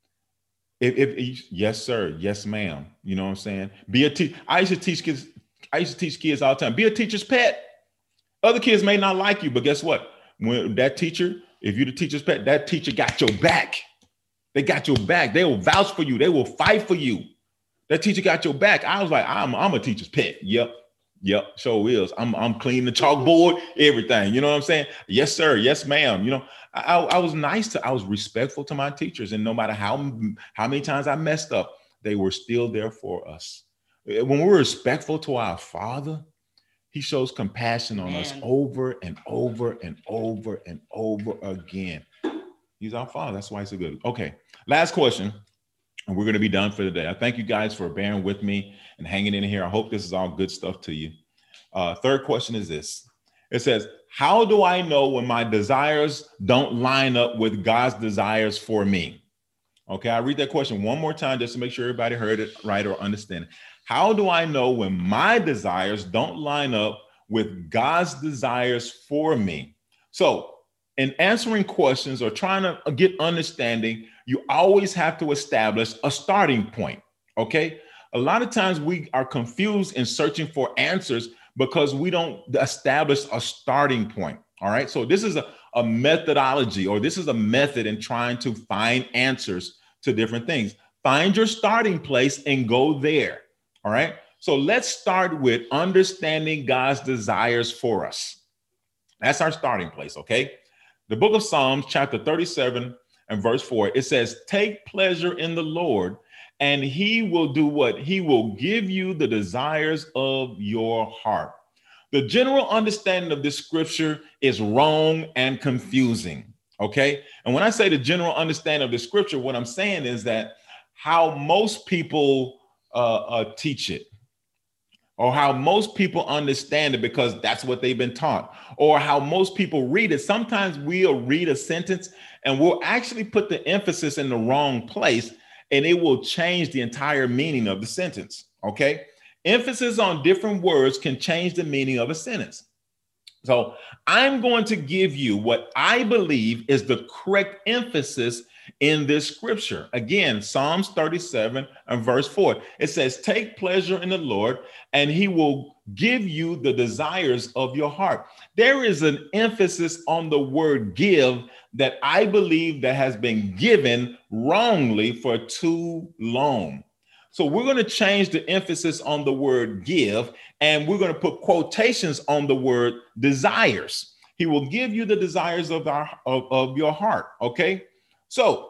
If, if yes, sir, yes, ma'am. You know what I'm saying? Be a teacher. I used to teach kids. I used to teach kids all the time. Be a teacher's pet. Other kids may not like you, but guess what? When that teacher, if you're the teacher's pet, that teacher got your back. They got your back. They will vouch for you. They will fight for you. That teacher got your back. I was like, I'm, I'm a teacher's pet. Yep. Yep. Sure is. I'm, I'm cleaning the chalkboard, everything. You know what I'm saying? Yes, sir. Yes, ma'am. You know, I, I was nice to, I was respectful to my teachers. And no matter how, how many times I messed up, they were still there for us. When we're respectful to our Father, he shows compassion on Man. us over and over and over and over again. He's our Father. That's why he's so good. Okay. Last question. And we're going to be done for today. I thank you guys for bearing with me and hanging in here. I hope this is all good stuff to you. Uh, third question is this. It says, how do I know when my desires don't line up with God's desires for me? Okay, I'll read that question one more time just to make sure everybody heard it right or understand it. How do I know when my desires don't line up with God's desires for me? So in answering questions or trying to get understanding, you always have to establish a starting point, okay? A lot of times we are confused in searching for answers because we don't establish a starting point, all right? So this is a, a methodology, or this is a method in trying to find answers to different things. Find your starting place and go there, all right? So let's start with understanding God's desires for us. That's our starting place, okay? The book of Psalms, chapter thirty-seven and verse four, it says, take pleasure in the Lord, and he will do what? He will give you the desires of your heart. The general understanding of this scripture is wrong and confusing, okay? And when I say the general understanding of the scripture, what I'm saying is that how most people uh, uh, teach it, or how most people understand it because that's what they've been taught, or how most people read it. Sometimes we'll read a sentence and we'll actually put the emphasis in the wrong place, and it will change the entire meaning of the sentence, okay? Emphasis on different words can change the meaning of a sentence. So I'm going to give you what I believe is the correct emphasis in this scripture. Again, Psalms thirty-seven and verse four, it says, take pleasure in the Lord, and he will give you the desires of your heart. There is an emphasis on the word give that I believe that has been given wrongly for too long. So we're going to change the emphasis on the word give, and we're going to put quotations on the word desires. He will give you the desires of our of, of your heart. Okay. So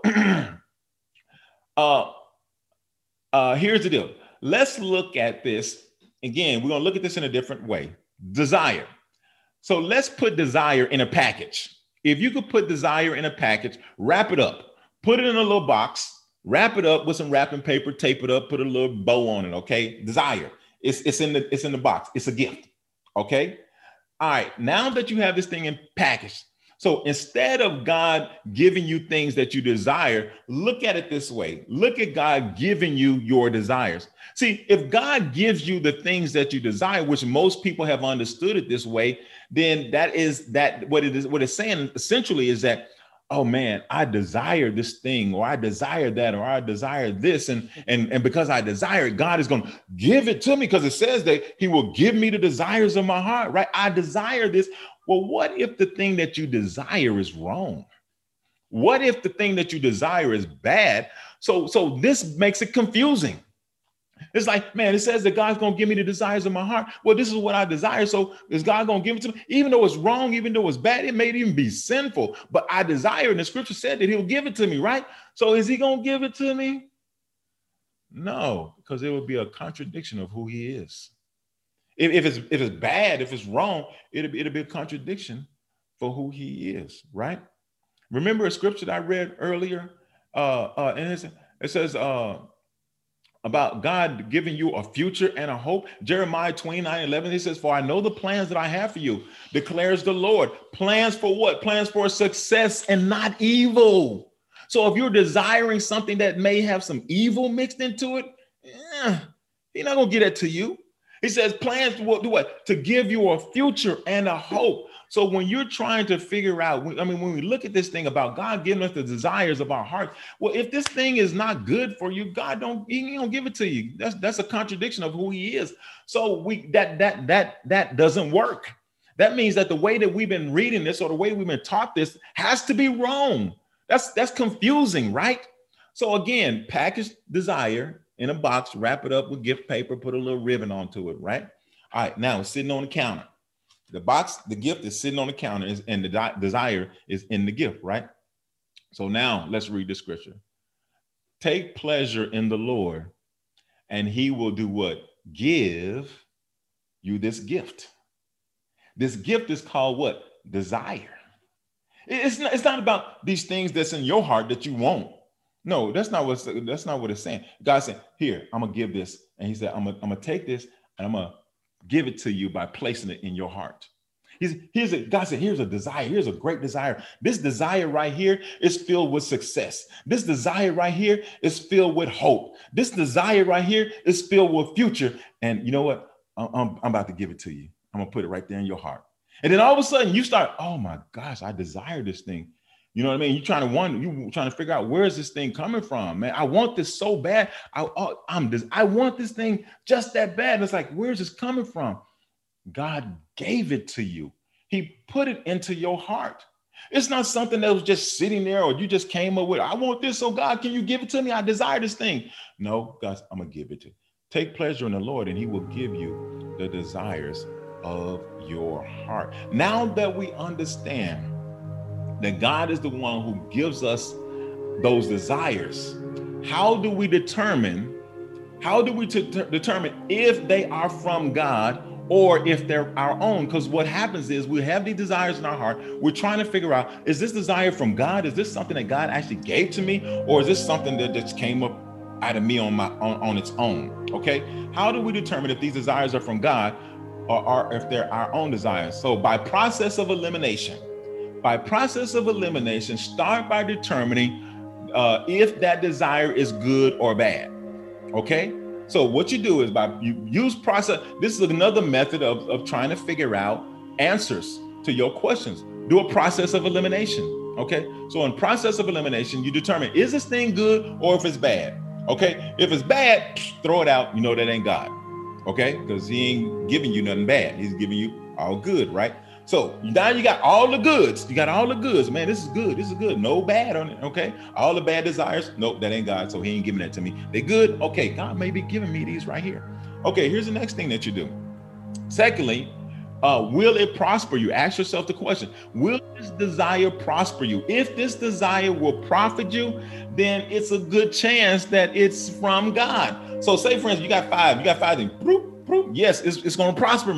uh, uh, here's the deal. Let's look at this again. We're going to look at this in a different way. Desire. So let's put desire in a package. If you could put desire in a package, wrap it up, put it in a little box, wrap it up with some wrapping paper, tape it up, put a little bow on it. Okay. Desire. It's, it's in the, it's in the box. It's a gift. Okay. All right. Now that you have this thing in package, so instead of God giving you things that you desire, look at it this way. Look at God giving you your desires. See, if God gives you the things that you desire, which most people have understood it this way, then that is that what it is, what it's saying essentially is that, oh man, I desire this thing, or I desire that, or I desire this. And, and, and because I desire it, God is going to give it to me, because it says that he will give me the desires of my heart, right? I desire this. Well, what if the thing that you desire is wrong? What if the thing that you desire is bad? So, so this makes it confusing. It's like, man, it says that God's going to give me the desires of my heart. Well, this is what I desire. So is God going to give it to me? Even though it's wrong, even though it's bad, it may even be sinful, but I desire, and the scripture said that he'll give it to me, right? So is he going to give it to me? No, because it would be a contradiction of who he is. If, if it's if it's bad, if it's wrong, it'll be, it'll be a contradiction for who he is, right? Remember a scripture that I read earlier? Uh, uh, and it's, it says uh, about God giving you a future and a hope. Jeremiah twenty-nine eleven, he says, for I know the plans that I have for you, declares the Lord. Plans for what? Plans for success and not evil. So if you're desiring something that may have some evil mixed into it, eh, he's not going to get that to you. He says plans to what, do what? To give you a future and a hope. So when you're trying to figure out, I mean, when we look at this thing about God giving us the desires of our heart, well, if this thing is not good for you, God don't, he don't give it to you. That's that's a contradiction of who he is. So we that that that that doesn't work. That means that the way that we've been reading this, or the way we've been taught this, has to be wrong. That's that's confusing, right? So again, package desire in a box, wrap it up with gift paper, put a little ribbon onto it, right? All right, now it's sitting on the counter. The box, the gift is sitting on the counter, and the de- desire is in the gift, right? So now let's read the scripture. Take pleasure in the Lord, and he will do what? Give you this gift. This gift is called what? Desire. It's not, it's not about these things that's in your heart that you want. No, that's not what that's not what it's saying. God said, here, I'm gonna give this. And he said, I'm gonna, I'm gonna take this and I'm gonna give it to you by placing it in your heart. He's, here's a, God said, here's a desire. Here's a great desire. This desire right here is filled with success. This desire right here is filled with hope. This desire right here is filled with future. And you know what? I'm, I'm, I'm about to give it to you. I'm gonna put it right there in your heart. And then all of a sudden you start, oh my gosh, I desire this thing. You know what I mean? You're trying to wonder, you're trying to figure out, where is this thing coming from, man? I want this so bad. I, I'm this, I want this thing just that bad. It's like, where's this coming from? God gave it to you. He put it into your heart. It's not something that was just sitting there, or you just came up with, I want this, so God, can you give it to me? I desire this thing. No, God, I'm gonna give it to you. Take pleasure in the Lord, and he will give you the desires of your heart. Now that we understand that God is the one who gives us those desires, how do we determine, how do we t- determine if they are from God or if they're our own? Because what happens is we have these desires in our heart. We're trying to figure out, is this desire from God? Is this something that God actually gave to me? Or is this something that just came up out of me on my on, on its own? Okay. How do we determine if these desires are from God or, or if they're our own desires? So by process of elimination, by process of elimination, start by determining uh, if that desire is good or bad. Okay. So what you do is by you use process. This is another method of, of trying to figure out answers to your questions. Do a process of elimination. Okay. So in process of elimination, you determine, is this thing good or if it's bad? Okay. If it's bad, throw it out. You know that ain't God. Okay. Because he ain't giving you nothing bad. He's giving you all good, right? So now you got all the goods. You got all the goods. Man, this is good. This is good. No bad on it. Okay. All the bad desires. Nope, that ain't God. So he ain't giving that to me. They good. Okay. God may be giving me these right here. Okay. Here's the next thing that you do. Secondly, uh, will it prosper you? Ask yourself the question, will this desire prosper you? If this desire will profit you, then it's a good chance that it's from God. So say, for instance, you got five, you got five things. Yes, it's, it's going to prosper me.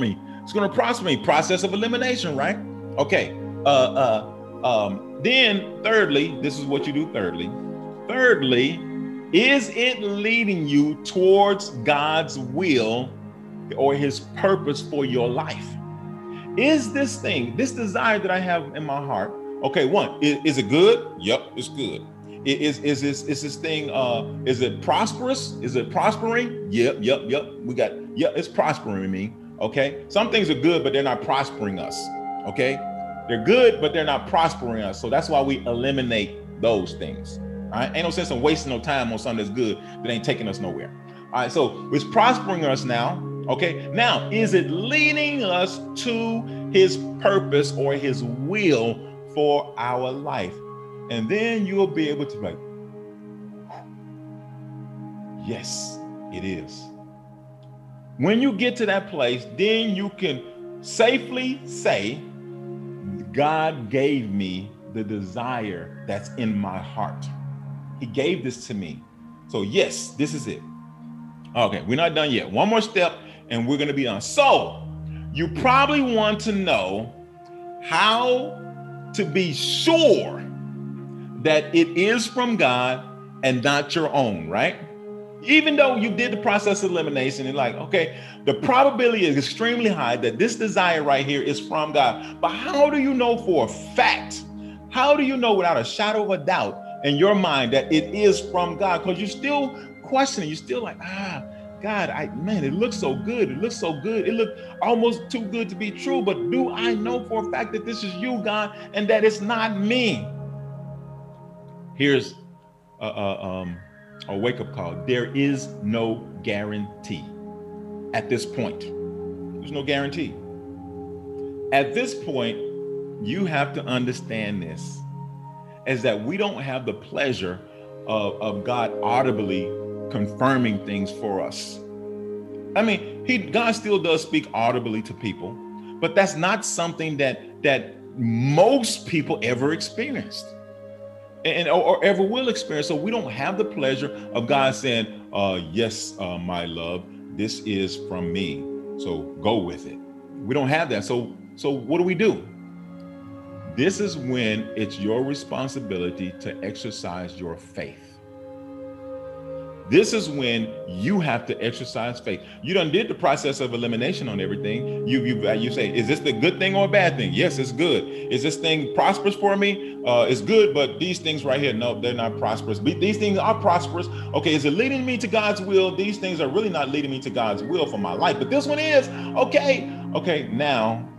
It's going to prosper me. Process of elimination, right? Okay. Uh, uh, um, then thirdly, this is what you do thirdly. Thirdly, is it leading you towards God's will or his purpose for your life? Is this thing, this desire that I have in my heart, okay, one, is, is it good? Yep, it's good. Is, is, this, is this thing, uh, is it prosperous? Is it prospering? Yep, yep, yep. We got, yep, it's prospering me, okay? Some things are good, but they're not prospering us, okay? They're good, but they're not prospering us. So that's why we eliminate those things. All right, ain't no sense in wasting no time on something that's good that ain't taking us nowhere. All right, so it's prospering us now. Okay, now is it leading us to his purpose or his will for our life? And then you'll be able to be like, yes, it is. When you get to that place, then you can safely say, God gave me the desire that's in my heart. He gave this to me. So yes, this is it. Okay, we're not done yet. One more step and we're going to be done. So you probably want to know how to be sure that it is from God and not your own, right? Even though you did the process of elimination, and like, okay, the probability is extremely high that this desire right here is from God. But how do you know for a fact? How do you know without a shadow of a doubt in your mind that it is from God? Because you're still questioning. You're still like, ah, God, I man, it looks so good. It looks so good. It looked almost too good to be true. But do I know for a fact that this is you, God, and that it's not me? Here's a, a, um, a wake-up call. There is no guarantee at this point. There's no guarantee. At this point, you have to understand this, is that we don't have the pleasure of, of God audibly confirming things for us. I mean, he, God still does speak audibly to people, but that's not something that, that most people ever experienced. And or, or ever will experience. So we don't have the pleasure of God saying, uh, yes, uh, my love, this is from me. So go with it. We don't have that. So, so what do we do? This is when it's your responsibility to exercise your faith. This is when you have to exercise faith. You done did the process of elimination on everything. You you you say, is this the good thing or a bad thing? Yes, it's good. Is this thing prosperous for me? Uh, it's good, but these things right here, no, they're not prosperous. These things are prosperous. Okay, is it leading me to God's will? These things are really not leading me to God's will for my life, but this one is. Okay, okay, now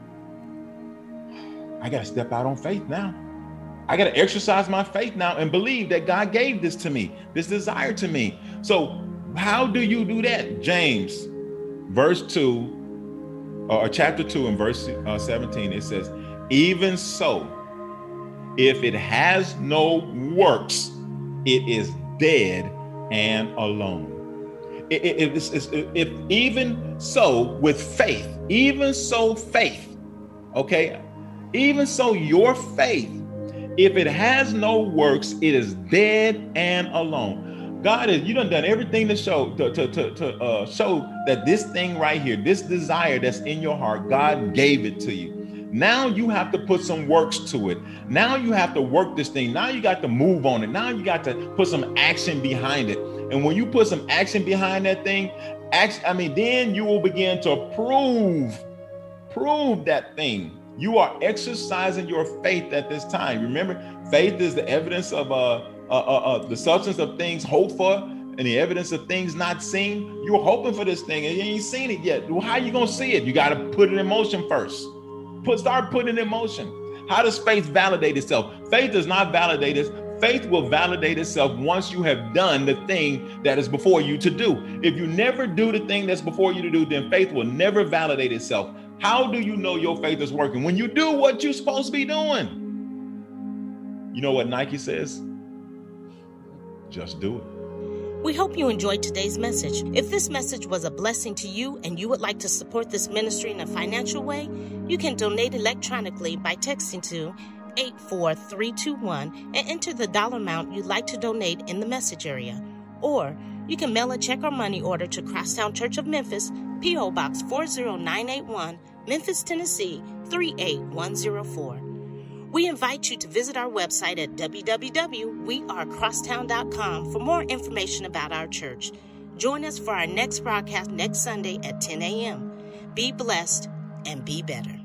I got to step out on faith now. I got to exercise my faith now and believe that God gave this to me, this desire to me. So how do you do that? James, verse two, or chapter two and verse uh, seventeen, it says, even so, if it has no works, it is dead and alone. It, it, it's, it's, if even so with faith, even so faith, okay, even so your faith, if it has no works, it is dead and alone. God is, you done done everything to show to, to, to, to uh, show that this thing right here, this desire that's in your heart, God gave it to you. Now you have to put some works to it. Now you have to work this thing. Now you got to move on it. Now you got to put some action behind it. And when you put some action behind that thing, action, I mean, then you will begin to prove, prove that thing. You are exercising your faith at this time. Remember, faith is the evidence of uh, uh, uh, uh, the substance of things hoped for and the evidence of things not seen. You're hoping for this thing and you ain't seen it yet. Well, how are you going to see it? You got to put it in motion first. Put, start putting it in motion. How does faith validate itself? Faith does not validate it. Faith will validate itself once you have done the thing that is before you to do. If you never do the thing that's before you to do, then faith will never validate itself. How do you know your faith is working? When you do what you're supposed to be doing. You know what Nike says? Just do it. We hope you enjoyed today's message. If this message was a blessing to you and you would like to support this ministry in a financial way, you can donate electronically by texting to eight four three two one and enter the dollar amount you'd like to donate in the message area. Or you can mail a check or money order to Crosstown Church of Memphis, P O Box four zero nine eight one, Memphis, Tennessee three eight one zero four. We invite you to visit our website at w w w dot we are crosstown dot com for more information about our church. Join us for our next broadcast next Sunday at ten a.m. Be blessed and be better.